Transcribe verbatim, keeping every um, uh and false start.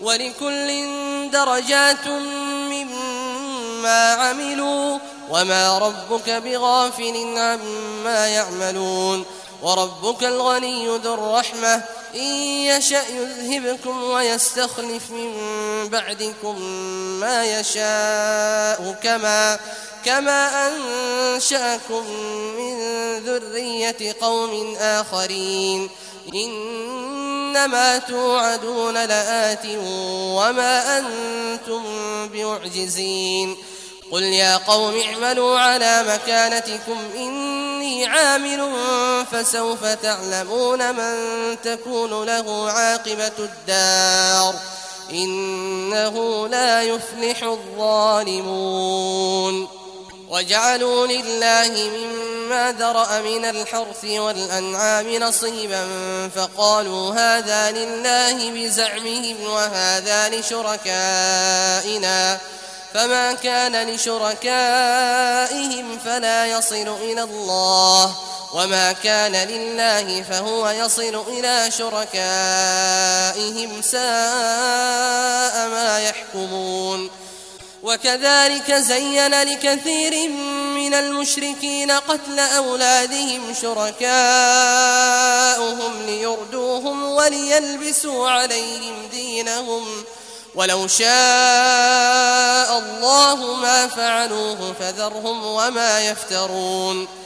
ولكل درجات مما عملوا وما ربك بغافل عما يعملون وربك الغني ذو الرحمة إن يشأ يذهبكم ويستخلف من بعدكم ما يشاء كما كما أنشأكم من ذرية قوم آخرين إنما توعدون لآت وما أنتم بمعجزين قل يا قوم اعملوا على مكانتكم إني عامل فسوف تعلمون من تكون له عاقبة الدار إنه لا يفلح الظالمون وجعلوا لله مما ذرأ من الحرث والأنعام نصيبا فقالوا هذا لله بزعمهم وهذا لشركائنا فما كان لشركائهم فلا يصل إلى الله وما كان لله فهو يصل إلى شركائهم ساء ما يحكمون وكذلك زين لكثير من المشركين قتل أولادهم شركاؤهم ليردوهم وليلبسوا عليهم دينهم ولو شاء الله ما فعلوه فذرهم وما يفترون